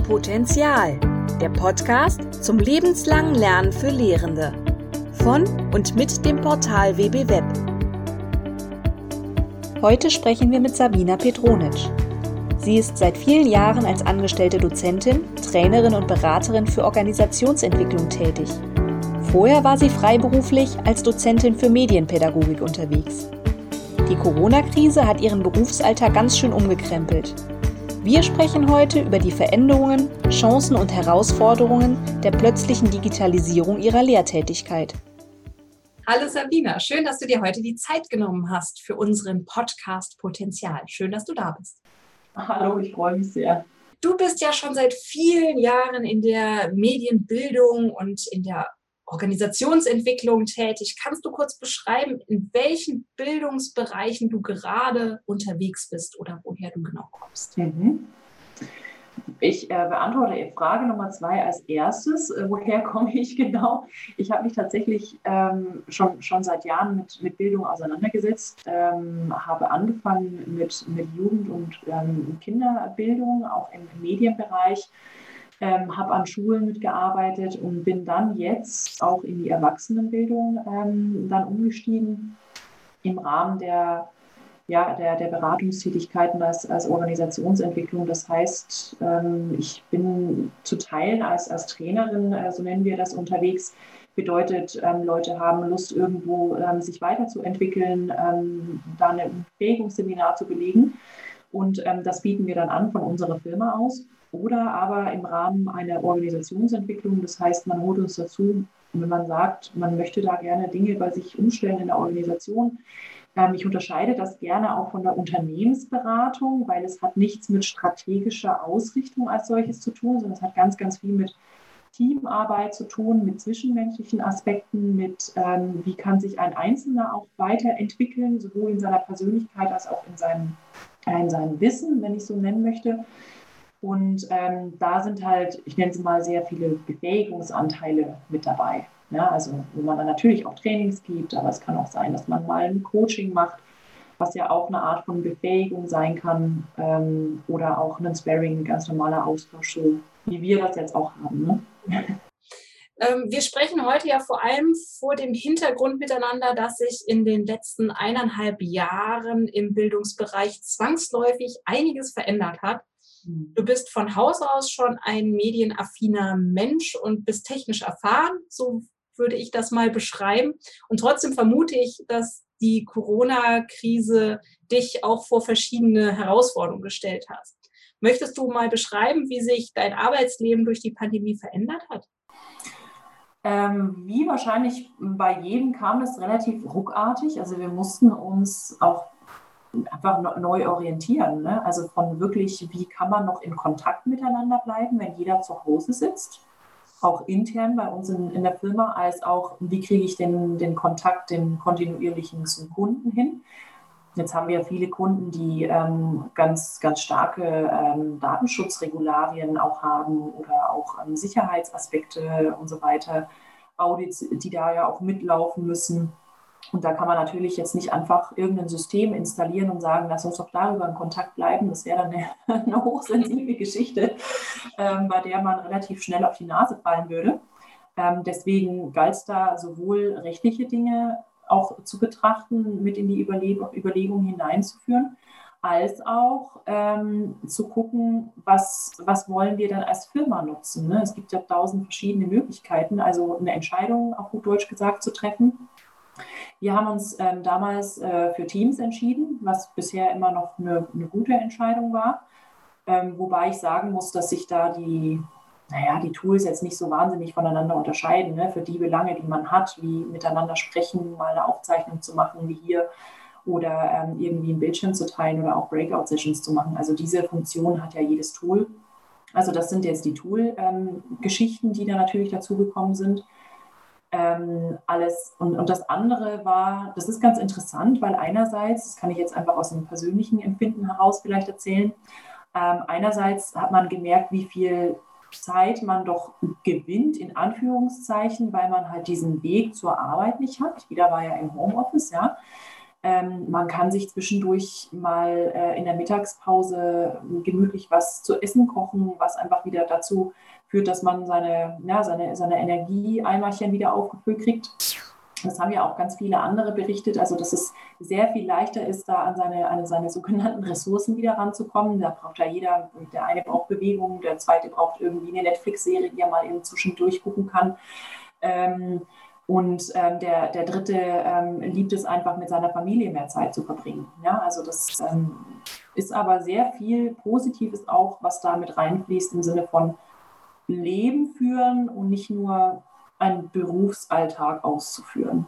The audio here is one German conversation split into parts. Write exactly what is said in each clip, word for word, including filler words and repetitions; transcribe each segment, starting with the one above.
Potenzial, der Podcast zum lebenslangen Lernen für Lehrende. Von und mit dem Portal W B Web. Heute sprechen wir mit Sabina Petronic. Sie ist seit vielen Jahren als angestellte Dozentin, Trainerin und Beraterin für Organisationsentwicklung tätig. Vorher war sie freiberuflich als Dozentin für Medienpädagogik unterwegs. Die Corona-Krise hat ihren Berufsalltag ganz schön umgekrempelt. Wir sprechen heute über die Veränderungen, Chancen und Herausforderungen der plötzlichen Digitalisierung ihrer Lehrtätigkeit. Hallo Sabina, schön, dass du dir heute die Zeit genommen hast für unseren Podcast Potenzial. Schön, dass du da bist. Hallo, ich freue mich sehr. Du bist ja schon seit vielen Jahren in der Medienbildung und in der Organisationsentwicklung tätig. Kannst du kurz beschreiben, in welchen Bildungsbereichen du gerade unterwegs bist oder woher du genau kommst? Mhm. Ich äh, beantworte Frage Nummer zwei als erstes. Äh, woher komme ich genau? Ich habe mich tatsächlich ähm, schon, schon seit Jahren mit, mit Bildung auseinandergesetzt, ähm, habe angefangen mit, mit Jugend- und ähm, Kinderbildung, auch im, im Medienbereich, ähm, habe an Schulen mitgearbeitet und bin dann jetzt auch in die Erwachsenenbildung ähm, dann umgestiegen im Rahmen der Ja, der, der Beratungstätigkeiten als, als Organisationsentwicklung. Das heißt, ähm, ich bin zu Teilen als, als Trainerin, äh, so nennen wir das, unterwegs. Bedeutet, ähm, Leute haben Lust, irgendwo ähm, sich weiterzuentwickeln, ähm, da ein Befähigungsseminar zu belegen. Und ähm, das bieten wir dann an von unserer Firma aus. Oder aber im Rahmen einer Organisationsentwicklung. Das heißt, man holt uns dazu, wenn man sagt, man möchte da gerne Dinge bei sich umstellen in der Organisation. Ich unterscheide das gerne auch von der Unternehmensberatung, weil es hat nichts mit strategischer Ausrichtung als solches zu tun, sondern es hat ganz, ganz viel mit Teamarbeit zu tun, mit zwischenmenschlichen Aspekten, mit ähm, wie kann sich ein Einzelner auch weiterentwickeln, sowohl in seiner Persönlichkeit als auch in seinem, in seinem Wissen, wenn ich so nennen möchte. Und ähm, da sind halt, ich nenne es mal, sehr viele Befähigungsanteile mit dabei. Ja, also wo man dann natürlich auch Trainings gibt, aber es kann auch sein, dass man mal ein Coaching macht, was ja auch eine Art von Befähigung sein kann, ähm, oder auch ein Sparring, ein ganz normaler Austausch, so wie wir das jetzt auch haben. Ne? Ähm, wir sprechen heute ja vor allem vor dem Hintergrund miteinander, dass sich in den letzten eineinhalb Jahren im Bildungsbereich zwangsläufig einiges verändert hat. Du bist von Haus aus schon ein medienaffiner Mensch und bist technisch erfahren, so würde ich das mal beschreiben. Und trotzdem vermute ich, dass die Corona-Krise dich auch vor verschiedene Herausforderungen gestellt hat. Möchtest du mal beschreiben, wie sich dein Arbeitsleben durch die Pandemie verändert hat? Ähm, wie wahrscheinlich bei jedem kam das relativ ruckartig. Also wir mussten uns auch einfach neu orientieren. Ne? Also von wirklich, wie kann man noch in Kontakt miteinander bleiben, wenn jeder zu Hause sitzt? Auch intern bei uns in, in der Firma, als auch, wie kriege ich den, den Kontakt, den kontinuierlichen zum Kunden hin. Jetzt haben wir viele Kunden, die ähm, ganz, ganz starke ähm, Datenschutzregularien auch haben oder auch ähm, Sicherheitsaspekte und so weiter, Audits, die da ja auch mitlaufen müssen. Und da kann man natürlich jetzt nicht einfach irgendein System installieren und sagen, lass uns doch darüber in Kontakt bleiben. Das wäre dann eine, eine hochsensible Geschichte, ähm, bei der man relativ schnell auf die Nase fallen würde. Ähm, deswegen galt es da sowohl rechtliche Dinge auch zu betrachten, mit in die Überleg- Überlegungen hineinzuführen, als auch ähm, zu gucken, was, was wollen wir dann als Firma nutzen. Ne? Es gibt ja tausend verschiedene Möglichkeiten, also eine Entscheidung, auf gut Deutsch gesagt, zu treffen. Wir haben uns ähm, damals äh, für Teams entschieden, was bisher immer noch eine, eine gute Entscheidung war. Ähm, wobei ich sagen muss, dass sich da die, naja, die Tools jetzt nicht so wahnsinnig voneinander unterscheiden, ne? Für die Belange, die man hat, wie miteinander sprechen, mal eine Aufzeichnung zu machen, wie hier, oder ähm, irgendwie einen Bildschirm zu teilen oder auch Breakout-Sessions zu machen. Also diese Funktion hat ja jedes Tool. Also das sind jetzt die Tool-Geschichten, ähm, die da natürlich dazugekommen sind. Ähm, alles und, und das andere war, das ist ganz interessant, weil einerseits, das kann ich jetzt einfach aus einem persönlichen Empfinden heraus vielleicht erzählen, ähm, einerseits hat man gemerkt, wie viel Zeit man doch gewinnt, in Anführungszeichen, weil man halt diesen Weg zur Arbeit nicht hat. Jeder war ja im Homeoffice, ja. Ähm, man kann sich zwischendurch mal äh, in der Mittagspause gemütlich was zu essen kochen, was einfach wieder dazu führt, dass man seine, ja, seine, seine Energieeimerchen wieder aufgefüllt kriegt. Das haben ja auch ganz viele andere berichtet, also dass es sehr viel leichter ist, da an seine, an seine sogenannten Ressourcen wieder ranzukommen. Da braucht ja jeder, der eine braucht Bewegung, der zweite braucht irgendwie eine Netflix-Serie, die er mal eben zwischendurch gucken kann. Ähm, und ähm, der, der dritte ähm, liebt es einfach, mit seiner Familie mehr Zeit zu verbringen. Ja, also das ähm, ist aber sehr viel Positives auch, was da mit reinfließt im Sinne von Leben führen und nicht nur einen Berufsalltag auszuführen.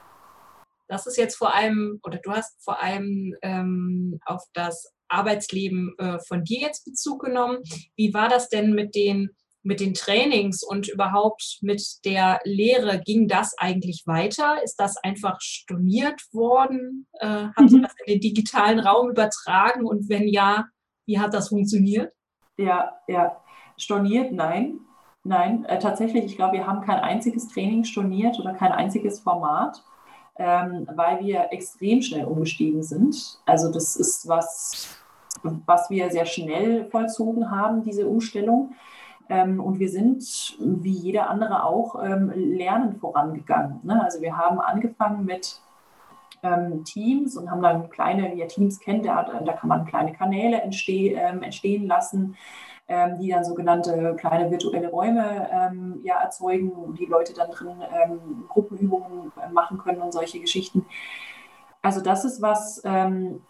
Das ist jetzt vor allem, oder du hast vor allem ähm, auf das Arbeitsleben äh, von dir jetzt Bezug genommen. Wie war das denn mit den, mit den Trainings und überhaupt mit der Lehre? Ging das eigentlich weiter? Ist das einfach storniert worden? Äh, habt ihr das in den digitalen Raum übertragen? Und wenn ja, wie hat das funktioniert? Ja, ja. Storniert, nein. Nein, äh, tatsächlich, ich glaube, wir haben kein einziges Training storniert oder kein einziges Format, ähm, weil wir extrem schnell umgestiegen sind. Also das ist was, was wir sehr schnell vollzogen haben, diese Umstellung. Ähm, und wir sind, wie jeder andere auch, ähm, lernend vorangegangen. Ne? Also wir haben angefangen mit ähm, Teams und haben dann kleine, wie ihr Teams kennt, da, da kann man kleine Kanäle entsteh, ähm, entstehen lassen, ähm, die dann sogenannte kleine virtuelle Räume ähm, ja, erzeugen, wo die Leute dann drin ähm, Gruppenübungen machen können und solche Geschichten. Also das ist was, ähm,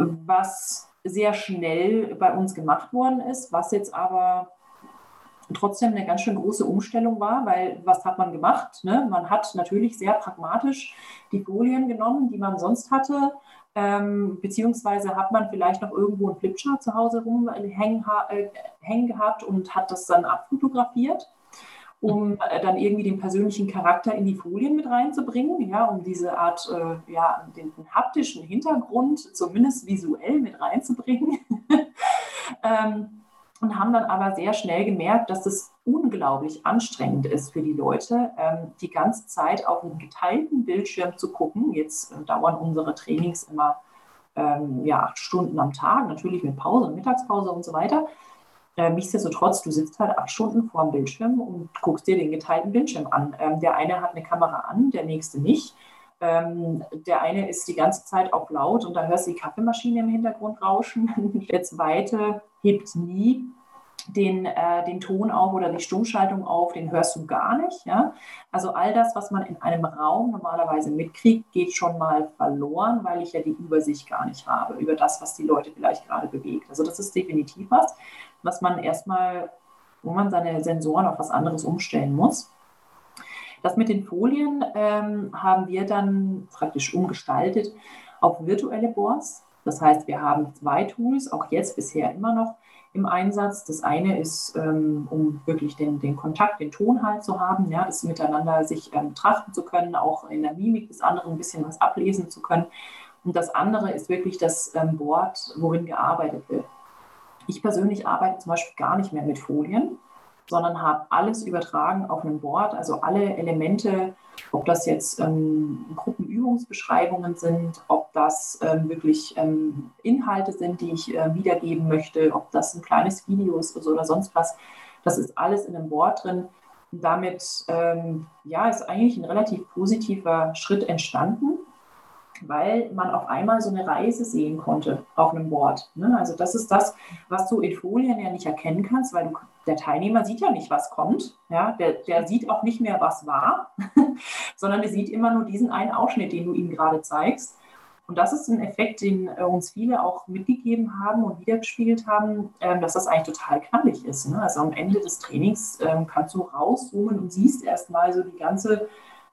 was sehr schnell bei uns gemacht worden ist, was jetzt aber trotzdem eine ganz schön große Umstellung war, weil was hat man gemacht? Ne? Man hat natürlich sehr pragmatisch die Folien genommen, die man sonst hatte, ähm, beziehungsweise hat man vielleicht noch irgendwo einen Flipchart zu Hause rumhängen äh, hängen gehabt und hat das dann abfotografiert, um äh, dann irgendwie den persönlichen Charakter in die Folien mit reinzubringen, ja, um diese Art, äh, ja, den, den haptischen Hintergrund zumindest visuell mit reinzubringen. ähm, Und haben dann aber sehr schnell gemerkt, dass es unglaublich anstrengend ist für die Leute, ähm, die ganze Zeit auf einen geteilten Bildschirm zu gucken. Jetzt äh, dauern unsere Trainings immer ähm, ja, acht Stunden am Tag, natürlich mit Pause und Mittagspause und so weiter. Äh, nichtsdestotrotz, du sitzt halt acht Stunden vor dem Bildschirm und guckst dir den geteilten Bildschirm an. Ähm, der eine hat eine Kamera an, der nächste nicht. Ähm, der eine ist die ganze Zeit auf laut und da hörst du die Kaffeemaschine im Hintergrund rauschen. Der zweite hebt nie den, äh, den Ton auf oder die Stummschaltung auf, den hörst du gar nicht. Ja? Also all das, was man in einem Raum normalerweise mitkriegt, geht schon mal verloren, weil ich ja die Übersicht gar nicht habe über das, was die Leute vielleicht gerade bewegt. Also das ist definitiv was, was man erstmal, wo man seine Sensoren auf was anderes umstellen muss. Das mit den Folien ähm, haben wir dann praktisch umgestaltet auf virtuelle Boards. Das heißt, wir haben zwei Tools, auch jetzt bisher immer noch im Einsatz. Das eine ist, ähm, um wirklich den, den Kontakt, den Ton halt zu haben, ja, das miteinander sich ähm, betrachten zu können, auch in der Mimik des anderen ein bisschen was ablesen zu können. Und das andere ist wirklich das ähm, Board, worin gearbeitet wird. Ich persönlich arbeite zum Beispiel gar nicht mehr mit Folien, sondern habe alles übertragen auf einem Board, also alle Elemente, ob das jetzt ähm, Gruppenübungsbeschreibungen sind, ob das ähm, wirklich ähm, Inhalte sind, die ich äh, wiedergeben möchte, ob das ein kleines Video ist oder sonst was. Das ist alles in einem Board drin. Und damit ähm, ja, ist eigentlich ein relativ positiver Schritt entstanden, weil man auf einmal so eine Reise sehen konnte auf einem Board. Ne? Also das ist das, was du in Folien ja nicht erkennen kannst, weil du, der Teilnehmer sieht ja nicht, was kommt. Ja? Der, der sieht auch nicht mehr, was war, sondern der sieht immer nur diesen einen Ausschnitt, den du ihm gerade zeigst. Und das ist ein Effekt, den äh, uns viele auch mitgegeben haben und wiedergespiegelt haben, ähm, dass das eigentlich total knallig ist. Ne? Also am Ende des Trainings ähm, kannst du rauszoomen und siehst erstmal so die ganze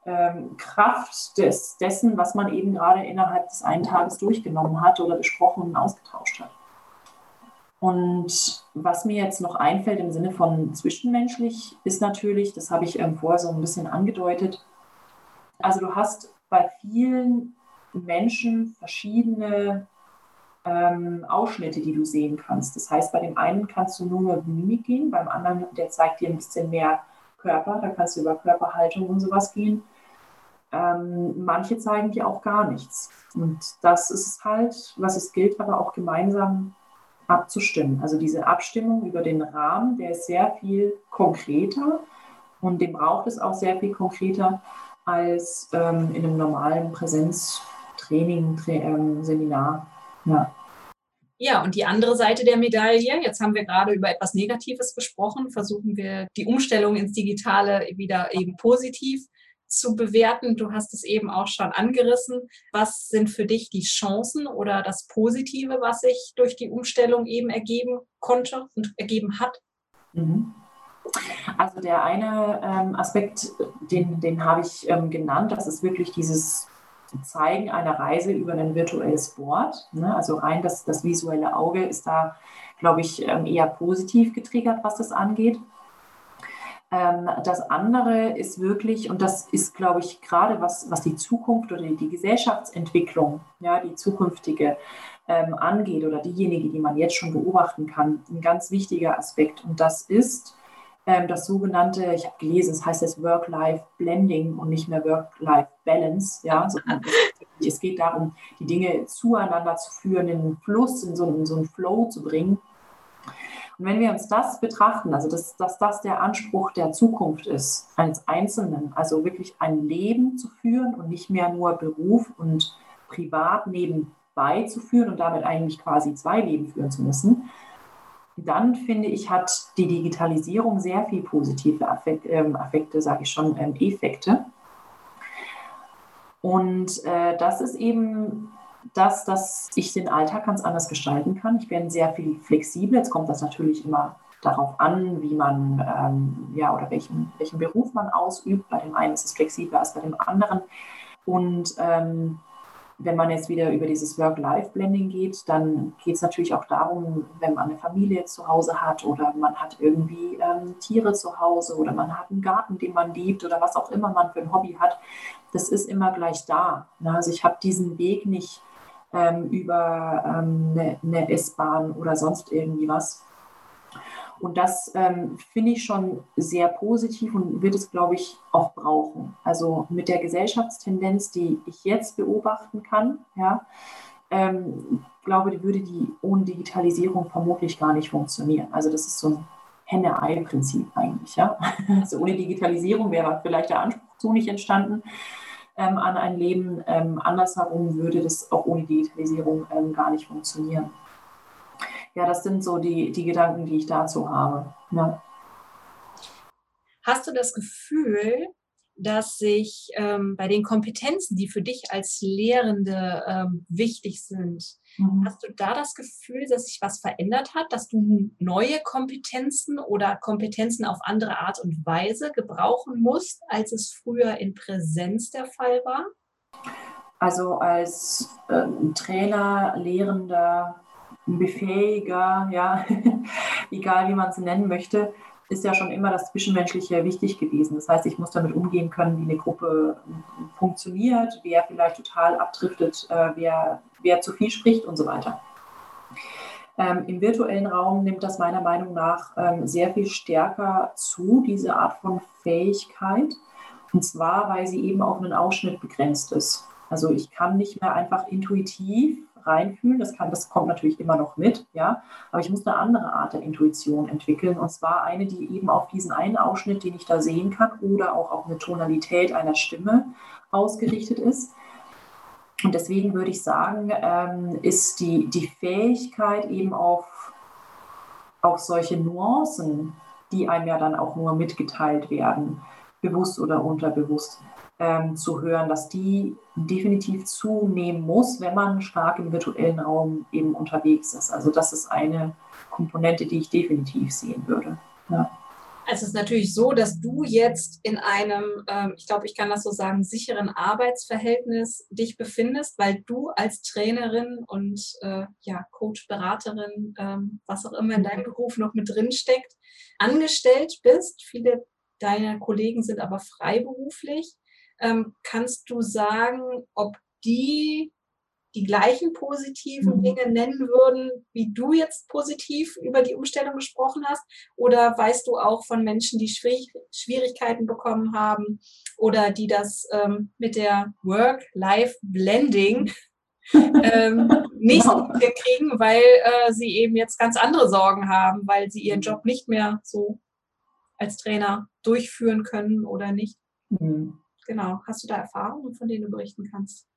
Kraft des, dessen, was man eben gerade innerhalb des einen Tages durchgenommen hat oder besprochen und ausgetauscht hat. Und was mir jetzt noch einfällt im Sinne von zwischenmenschlich, ist natürlich, das habe ich ähm, vorher so ein bisschen angedeutet, also du hast bei vielen Menschen verschiedene ähm, Ausschnitte, die du sehen kannst. Das heißt, bei dem einen kannst du nur über Mimik gehen, beim anderen, der zeigt dir ein bisschen mehr Körper, da kannst du über Körperhaltung und sowas gehen. Ähm, manche zeigen dir auch gar nichts. Und das ist es halt, was es gilt, aber auch gemeinsam abzustimmen. Also diese Abstimmung über den Rahmen, der ist sehr viel konkreter und den braucht es auch sehr viel konkreter als ähm, in einem normalen Präsenztraining, Tra ähm, Seminar. Ja. Ja, und die andere Seite der Medaille, jetzt haben wir gerade über etwas Negatives gesprochen, versuchen wir die Umstellung ins Digitale wieder eben positiv zu bewerten. Du hast es eben auch schon angerissen. Was sind für dich die Chancen oder das Positive, was sich durch die Umstellung eben ergeben konnte und ergeben hat? Mhm. Also der eine ähm, Aspekt, den, den habe ich ähm, genannt, das ist wirklich dieses Zeigen einer Reise über ein virtuelles Board. Ne? Also rein das, das visuelle Auge ist da, glaube ich, ähm, eher positiv getriggert, was das angeht. Ähm, das andere ist wirklich, und das ist, glaube ich, gerade was, was die Zukunft oder die, die Gesellschaftsentwicklung, ja, die zukünftige ähm, angeht oder diejenige, die man jetzt schon beobachten kann, ein ganz wichtiger Aspekt. Und das ist ähm, das sogenannte, ich habe gelesen, es heißt jetzt Work-Life-Blending und nicht mehr Work-Life-Balance. Ja? So, es geht darum, die Dinge zueinander zu führen, in einen Fluss, in so, in so einen Flow zu bringen. Und wenn wir uns das betrachten, also dass, dass das der Anspruch der Zukunft ist, eines Einzelnen, also wirklich ein Leben zu führen und nicht mehr nur Beruf und Privat nebenbei zu führen und damit eigentlich quasi zwei Leben führen zu müssen, dann finde ich, hat die Digitalisierung sehr viel positive Affekte, ähm, Affekte sage ich schon, ähm, Effekte. Und äh, das ist eben das, dass ich den Alltag ganz anders gestalten kann. Ich bin sehr viel flexibel. Jetzt kommt das natürlich immer darauf an, wie man, ähm, ja, oder welchen, welchen Beruf man ausübt. Bei dem einen ist es flexibler als bei dem anderen. Und ähm, wenn man jetzt wieder über dieses Work-Life-Blending geht, dann geht es natürlich auch darum, wenn man eine Familie zu Hause hat oder man hat irgendwie ähm, Tiere zu Hause oder man hat einen Garten, den man liebt oder was auch immer man für ein Hobby hat, das ist immer gleich da. Also ich habe diesen Weg nicht ähm, über ähm, eine, eine S-Bahn oder sonst irgendwie was. Und das ähm, finde ich schon sehr positiv und wird es, glaube ich, auch brauchen. Also mit der Gesellschaftstendenz, die ich jetzt beobachten kann, ja, ähm, glaube ich, würde die ohne Digitalisierung vermutlich gar nicht funktionieren. Also das ist so ein Henne-Ei-Prinzip eigentlich. Ja? Also ohne Digitalisierung wäre vielleicht der Anspruch so nicht entstanden ähm, an ein Leben. Ähm, andersherum würde das auch ohne Digitalisierung ähm, gar nicht funktionieren. Ja, das sind so die, die Gedanken, die ich dazu habe. Ja. Hast du das Gefühl, dass sich ähm, bei den Kompetenzen, die für dich als Lehrende ähm, wichtig sind, mhm. hast du da das Gefühl, dass sich was verändert hat, dass du neue Kompetenzen oder Kompetenzen auf andere Art und Weise gebrauchen musst, als es früher in Präsenz der Fall war? Also als ähm, Trainer, Lehrender, Befähiger, ja, egal wie man es nennen möchte, ist ja schon immer das Zwischenmenschliche wichtig gewesen. Das heißt, ich muss damit umgehen können, wie eine Gruppe funktioniert, wer vielleicht total abdriftet, äh, wer, wer zu viel spricht und so weiter. Ähm, Im virtuellen Raum nimmt das meiner Meinung nach ähm, sehr viel stärker zu, diese Art von Fähigkeit. Und zwar, weil sie eben auf einen Ausschnitt begrenzt ist. Also ich kann nicht mehr einfach intuitiv reinfühlen, das, kann, das kommt natürlich immer noch mit, ja, aber ich muss eine andere Art der Intuition entwickeln, und zwar eine, die eben auf diesen einen Ausschnitt, den ich da sehen kann, oder auch auf eine Tonalität einer Stimme ausgerichtet ist. Und deswegen würde ich sagen, ähm, ist die, die Fähigkeit eben auf, auf solche Nuancen, die einem ja dann auch nur mitgeteilt werden, bewusst oder unterbewusst, ähm, zu hören, dass die definitiv zunehmen muss, wenn man stark im virtuellen Raum eben unterwegs ist. Also das ist eine Komponente, die ich definitiv sehen würde. Ja. Also es ist natürlich so, dass du jetzt in einem, ähm, ich glaube, ich kann das so sagen, sicheren Arbeitsverhältnis dich befindest, weil du als Trainerin und äh, ja, Coach, Beraterin, ähm, was auch immer in deinem Beruf noch mit drin steckt, angestellt bist. Viele deiner Kollegen sind aber freiberuflich. Ähm, kannst du sagen, ob die die gleichen positiven Mhm. Dinge nennen würden, wie du jetzt positiv über die Umstellung gesprochen hast? Oder weißt du auch von Menschen, die Schwierig Schwierigkeiten bekommen haben oder die das ähm, mit der Work-Life-Blending ähm, nicht Genau. kriegen, weil äh, sie eben jetzt ganz andere Sorgen haben, weil sie ihren Job nicht mehr so als Trainer durchführen können oder nicht? Mhm. Genau. Hast du da Erfahrungen, von denen du berichten kannst?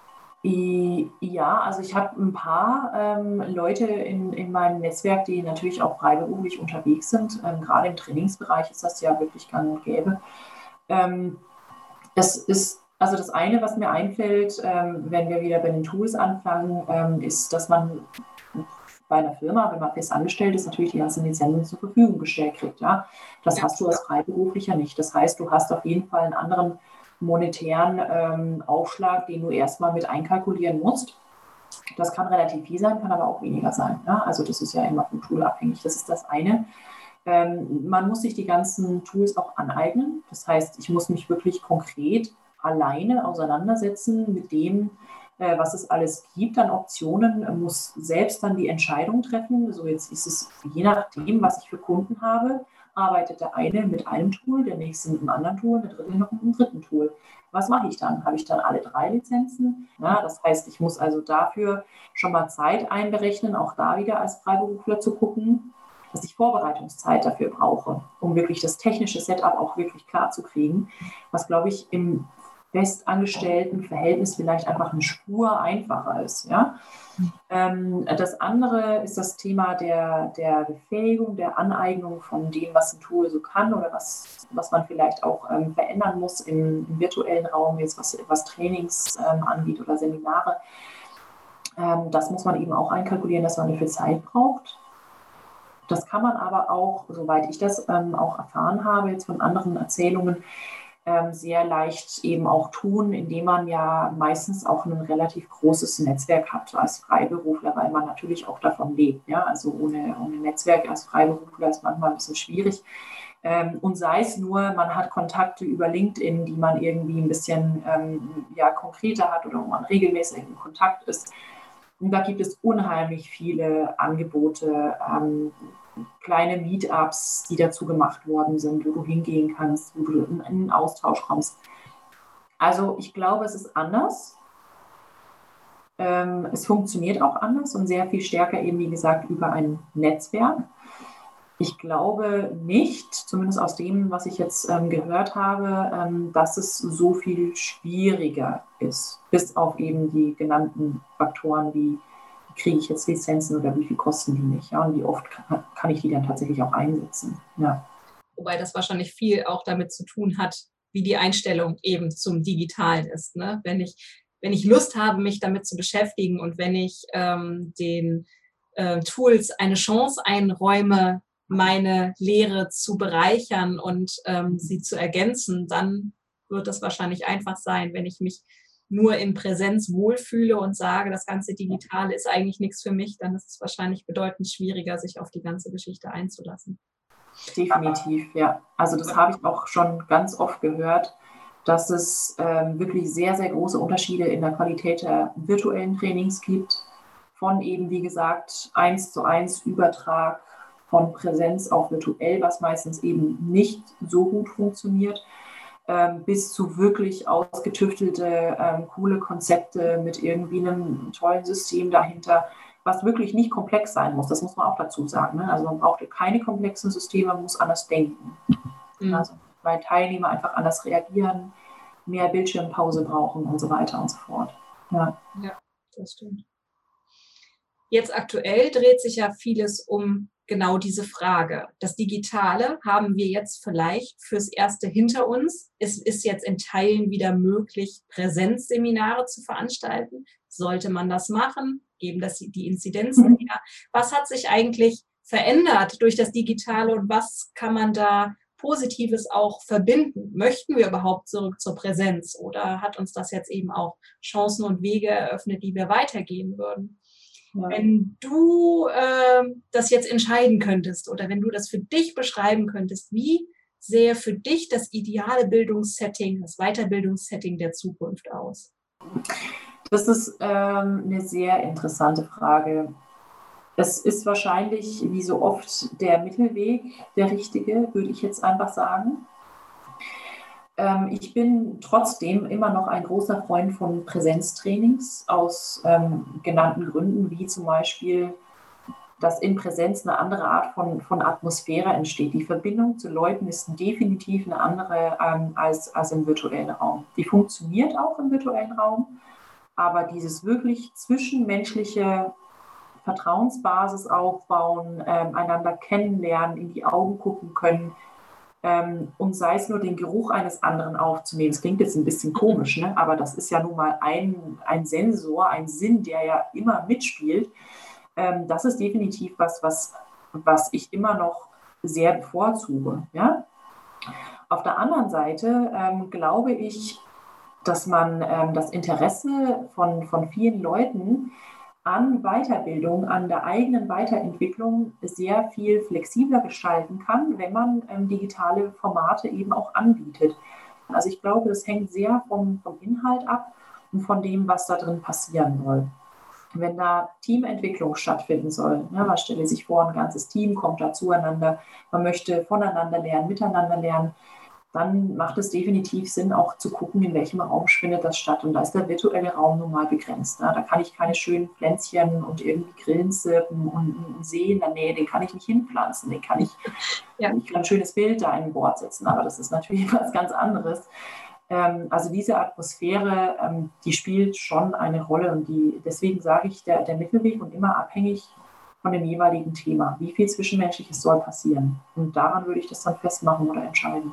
Ja, also ich habe ein paar ähm, Leute in, in meinem Netzwerk, die natürlich auch freiberuflich unterwegs sind. Ähm, gerade im Trainingsbereich ist das ja wirklich gang und gäbe. Ähm, das ist, also das eine, was mir einfällt, ähm, wenn wir wieder bei den Tools anfangen, ähm, ist, dass man bei einer Firma, wenn man fest angestellt ist, natürlich die ganzen Lizenzen zur Verfügung gestellt kriegt. Ja? Das Ja. hast du als Freiberuflicher nicht. Das heißt, du hast auf jeden Fall einen anderen monetären ähm, Aufschlag, den du erstmal mit einkalkulieren musst. Das kann relativ viel sein, kann aber auch weniger sein. Ja? Also das ist ja immer vom Tool abhängig. Das ist das eine. Ähm, man muss sich die ganzen Tools auch aneignen. Das heißt, ich muss mich wirklich konkret alleine auseinandersetzen mit dem, äh, was es alles gibt an Optionen, muss selbst dann die Entscheidung treffen. So jetzt ist es je nachdem, was ich für Kunden habe, arbeitet der eine mit einem Tool, der nächste mit einem anderen Tool, der dritte noch mit einem dritten Tool. Was mache ich dann? Habe ich dann alle drei Lizenzen? Ja, das heißt, ich muss also dafür schon mal Zeit einberechnen, auch da wieder als Freiberufler zu gucken, dass ich Vorbereitungszeit dafür brauche, um wirklich das technische Setup auch wirklich klar zu kriegen, was, glaube ich, im festangestellten Verhältnis vielleicht einfach eine Spur einfacher ist. Ja? Ähm, das andere ist das Thema der, der Befähigung, der Aneignung von dem, was ein Tool so kann oder was, was man vielleicht auch ähm, verändern muss im, im virtuellen Raum, jetzt was, was Trainings ähm, angeht oder Seminare. Ähm, das muss man eben auch einkalkulieren, dass man dafür Zeit braucht. Das kann man aber auch, soweit ich das ähm, auch erfahren habe, jetzt von anderen Erzählungen, ähm, sehr leicht eben auch tun, indem man ja meistens auch ein relativ großes Netzwerk hat als Freiberufler, weil man natürlich auch davon lebt. Ja? Also ohne, ohne Netzwerk als Freiberufler ist manchmal ein bisschen schwierig. Ähm, und sei es nur, man hat Kontakte über LinkedIn, die man irgendwie ein bisschen ähm, ja, konkreter hat oder wo man regelmäßig in Kontakt ist. Und da gibt es unheimlich viele Angebote, ähm, kleine Meetups, die dazu gemacht worden sind, wo du hingehen kannst, wo du in einen Austausch kommst. Also ich glaube, es ist anders. Ähm, es funktioniert auch anders und sehr viel stärker eben, wie gesagt, über ein Netzwerk. Ich glaube nicht, zumindest aus dem, was ich jetzt ähm, gehört habe, ähm, dass es so viel schwieriger ist, bis auf eben die genannten Faktoren wie kriege ich jetzt Lizenzen oder wie viel kosten die nicht? Ja, und wie oft kann, kann ich die dann tatsächlich auch einsetzen? Ja. Wobei das wahrscheinlich viel auch damit zu tun hat, wie die Einstellung eben zum Digitalen ist. Ne? Wenn ich, wenn ich Lust habe, mich damit zu beschäftigen und wenn ich ähm, den äh, Tools eine Chance einräume, meine Lehre zu bereichern und ähm, sie zu ergänzen, dann wird das wahrscheinlich einfach sein. Wenn ich mich nur in Präsenz wohlfühle und sage, das ganze Digitale ist eigentlich nichts für mich, dann ist es wahrscheinlich bedeutend schwieriger, sich auf die ganze Geschichte einzulassen. Definitiv, ja. Also das habe ich auch schon ganz oft gehört, dass es ähm, wirklich sehr, sehr große Unterschiede in der Qualität der virtuellen Trainings gibt. Von eben, wie gesagt, eins zu eins Übertrag von Präsenz auf virtuell, was meistens eben nicht so gut funktioniert, ähm, bis zu wirklich ausgetüftelte, ähm, coole Konzepte mit irgendwie einem tollen System dahinter, was wirklich nicht komplex sein muss. Das muss man auch dazu sagen. Ne? Also man braucht keine komplexen Systeme, man muss anders denken. Mhm. Also, weil Teilnehmer einfach anders reagieren, mehr Bildschirmpause brauchen und so weiter und so fort. Ja, ja, das stimmt. Jetzt aktuell dreht sich ja vieles um genau diese Frage. Das Digitale haben wir jetzt vielleicht fürs Erste hinter uns. Es ist jetzt in Teilen wieder möglich, Präsenzseminare zu veranstalten. Sollte man das machen? Geben das die Inzidenzen wieder? Was hat sich eigentlich verändert durch das Digitale und was kann man da Positives auch verbinden? Möchten wir überhaupt zurück zur Präsenz oder hat uns das jetzt eben auch Chancen und Wege eröffnet, die wir weitergehen würden? Ja. Wenn du äh, das jetzt entscheiden könntest oder wenn du das für dich beschreiben könntest, wie sähe für dich das ideale Bildungssetting, das Weiterbildungssetting der Zukunft aus? Das ist ähm, eine sehr interessante Frage. Es ist wahrscheinlich, wie so oft, der Mittelweg der richtige, würde ich jetzt einfach sagen. Ähm, ich bin trotzdem immer noch ein großer Freund von Präsenztrainings aus ähm, genannten Gründen, wie zum Beispiel, dass in Präsenz eine andere Art von, von Atmosphäre entsteht. Die Verbindung zu Leuten ist definitiv eine andere ähm, als, als im virtuellen Raum. Die funktioniert auch im virtuellen Raum, aber dieses wirklich zwischenmenschliche Vertrauensbasis aufbauen, ähm, einander kennenlernen, in die Augen gucken können ähm, und sei es nur den Geruch eines anderen aufzunehmen. Das klingt jetzt ein bisschen komisch, ne? Aber das ist ja nun mal ein, ein Sensor, ein Sinn, der ja immer mitspielt. Ähm, das ist definitiv was, was, was ich immer noch sehr bevorzuge. Ja? Auf der anderen Seite ähm, glaube ich, dass man ähm, das Interesse von, von vielen Leuten an Weiterbildung, an der eigenen Weiterentwicklung sehr viel flexibler gestalten kann, wenn man ähm, digitale Formate eben auch anbietet. Also ich glaube, das hängt sehr vom, vom Inhalt ab und von dem, was da drin passieren soll. Wenn da Teamentwicklung stattfinden soll, ne, man stelle sich vor, ein ganzes Team kommt da zueinander, man möchte voneinander lernen, miteinander lernen, dann macht es definitiv Sinn, auch zu gucken, in welchem Raum findet das statt. Und da ist der virtuelle Raum nun mal begrenzt. Ne? Da kann ich keine schönen Pflänzchen und irgendwie Grillen zirpen und einen See in der Nähe, den kann ich nicht hinpflanzen. Den kann ich, ja. Ich kann ein schönes Bild da in ein Board setzen, aber das ist natürlich was ganz anderes. Ähm, also diese Atmosphäre, ähm, die spielt schon eine Rolle. Und die, deswegen sage ich, der, der Mittelweg und immer abhängig von dem jeweiligen Thema. Wie viel Zwischenmenschliches soll passieren? Und daran würde ich das dann festmachen oder entscheiden.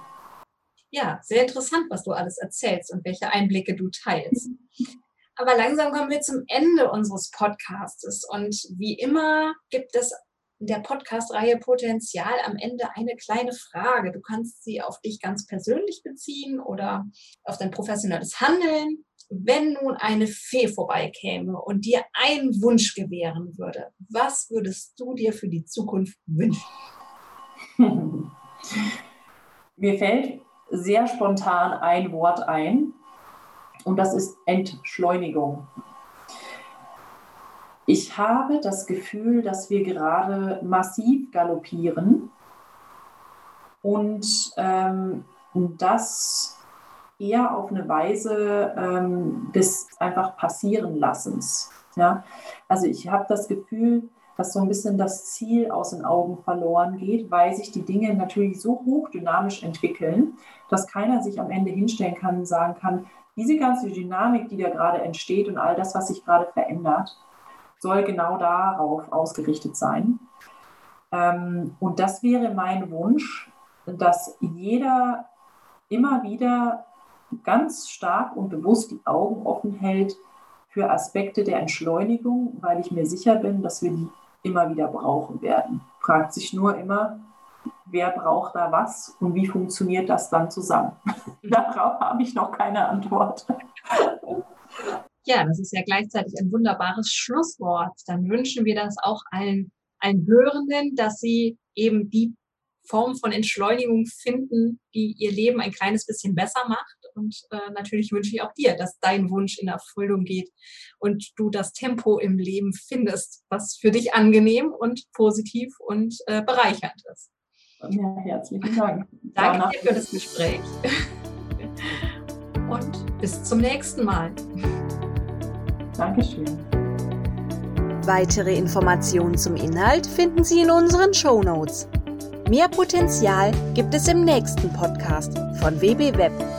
Ja, sehr interessant, was du alles erzählst und welche Einblicke du teilst. Aber langsam kommen wir zum Ende unseres Podcastes. Und wie immer gibt es in der Podcast-Reihe Potenzial am Ende eine kleine Frage. Du kannst sie auf dich ganz persönlich beziehen oder auf dein professionelles Handeln. Wenn nun eine Fee vorbeikäme und dir einen Wunsch gewähren würde, was würdest du dir für die Zukunft wünschen? Mir fällt sehr spontan ein Wort ein und das ist Entschleunigung. Ich habe das Gefühl, dass wir gerade massiv galoppieren und ähm, das eher auf eine Weise ähm, des einfach Passierenlassens. Ja? Also ich habe das Gefühl, dass so ein bisschen das Ziel aus den Augen verloren geht, weil sich die Dinge natürlich so hochdynamisch entwickeln, dass keiner sich am Ende hinstellen kann und sagen kann, diese ganze Dynamik, die da gerade entsteht und all das, was sich gerade verändert, soll genau darauf ausgerichtet sein. Und das wäre mein Wunsch, dass jeder immer wieder ganz stark und bewusst die Augen offen hält für Aspekte der Entschleunigung, weil ich mir sicher bin, dass wir die immer wieder brauchen werden. Fragt sich nur immer, wer braucht da was und wie funktioniert das dann zusammen? Darauf habe ich noch keine Antwort. Ja, das ist ja gleichzeitig ein wunderbares Schlusswort. Dann wünschen wir das auch allen, allen Hörenden, dass sie eben die Form von Entschleunigung finden, die ihr Leben ein kleines bisschen besser macht. Und äh, natürlich wünsche ich auch dir, dass dein Wunsch in Erfüllung geht und du das Tempo im Leben findest, was für dich angenehm und positiv und äh, bereichernd ist. Ja, herzlichen Dank. Danke Danach. dir für das Gespräch. Und bis zum nächsten Mal. Dankeschön. Weitere Informationen zum Inhalt finden Sie in unseren Shownotes. Mehr Potenzial gibt es im nächsten Podcast von W B Web.